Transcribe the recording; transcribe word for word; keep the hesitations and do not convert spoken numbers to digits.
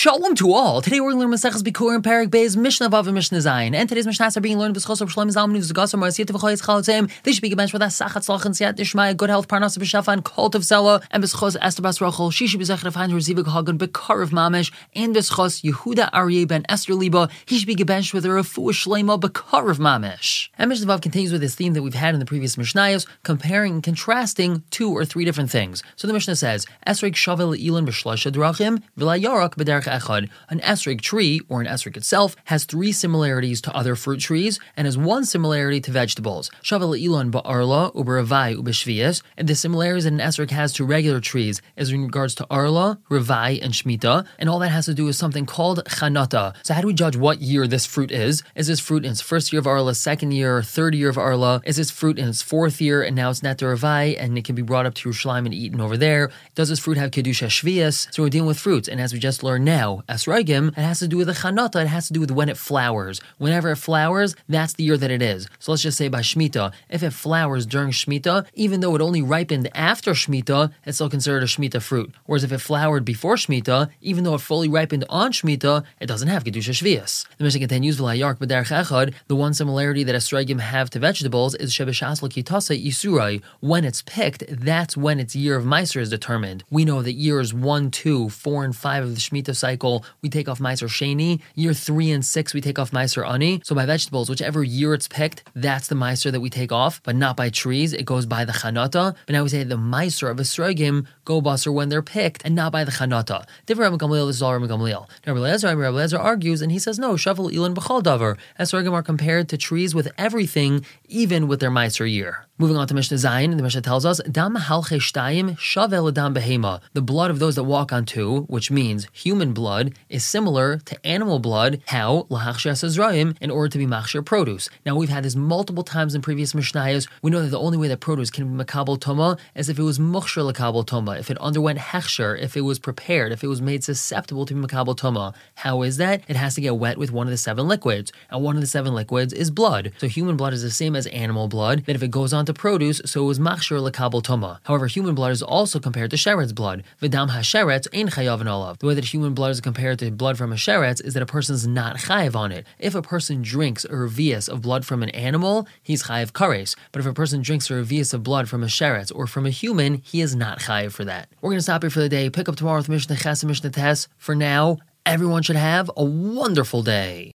Shalom to all. Today we're going to learn Maseches Bikurim Perek Beis Mishnah Vav and Mishnah Zayin. And today's Mishnahs are being learned b'schos of Shlomo Zalman U'Zagasar Ma'asiyat V'Chayis Chalatzim. They should be given for that Sachat Tzlachan Siyat Dishmaya, good health, Parnasa B'Shafa, and Kol Tov Zela. And b'schos Esther Bas Rachel, she should be zechet of Hein Rezivik Hagan B'Karav Mamish. And b'schos Yehuda Aryeh Ben Esther Liba, he should be given with a Refuah Shlema B'Karav Mamish. And Mishnah Vav continues with this theme that we've had in the previous Mishnayos, comparing and contrasting two or three different things. So the Mishnah says, Esrog Shavel Ilan B'Shlasha Drachim V'la Yarak B'Derech Echad. An esrog tree, or an esrog itself, has three similarities to other fruit trees and has one similarity to vegetables. Shavel Ilan Ba'arla, U'Beravai, U'Beshvias. And the similarities that an esrog has to regular trees is in regards to Arla, Revai, and Shemitah, and all that has to do with something called Chanata. So how do we judge what year this fruit is? Is this fruit in its first year of Arla, second year, third year of Arla? Is this fruit in its fourth year and now it's Net Revai and it can be brought up to Yerushalayim and eaten over there? Does this fruit have Kedusha Shvias? So we're dealing with fruits, and as we just learned now, Esrogim, it has to do with the Chanata, it has to do with when it flowers. Whenever it flowers, that's the year that it is. So let's just say by Shemitah, if it flowers during Shemitah, even though it only ripened after Shemitah, it's still considered a Shemitah fruit. Whereas if it flowered before Shemitah, even though it fully ripened on Shemitah, it doesn't have Kedusha Shvias. The Mishnah continues, V'layark b'derech echad, the one similarity that Esrogim have to vegetables is Shebeshas l'kitasa Yisurai. When it's picked, that's when its year of Meiser is determined. We know that years one, two, four, and five of the Shemitah cycle, we take off Meiser Sheni. Year three and six, we take off Meiser Ani. So by vegetables, whichever year it's picked, that's the Meiser that we take off, but not by trees. It goes by the Chanata. But now we say the Meiser of Esrogim go basar when they're picked, and not by the Chanata. Different Rabbi Gamliel, this is all Rabbi Gamliel. Now Rabbi Eliezer, Rabbi Eliezer argues, and he says, no, Shavel Ilan B'chal Davar. Esrogim are compared to trees with everything, even with their Meiser year. Moving on to Mishnah Zayin, the Mishnah tells us, Dam halche shtayim shavel dam behema. The blood of those that walk on two, which means human blood, is similar to animal blood. How? Lahachshas azrayim, in order to be machshir produce. Now we've had this multiple times in previous Mishnayos. We know that the only way that produce can be makabel toma is if it was muchshir lakabel toma, if it underwent hechsher, if it was prepared, if it was made susceptible to be makabel toma. How is that? It has to get wet with one of the seven liquids, and one of the seven liquids is blood. So human blood is the same as animal blood, that if it goes on to produce, so it was machshir lakabel toma. However, human blood is also compared to sheretz blood. V'dam hasheretz ein chayav olav. The way that human blood is compared to blood from a sheretz is that a person's not chayav on it. If a person drinks a revius of blood from an animal, he's chayav kares. But if a person drinks a revius of blood from a sheretz or from a human, he is not chayav for that. We're going to stop here for the day. Pick up tomorrow with Mishnah Ches and Mishnah Tes. For now, everyone should have a wonderful day.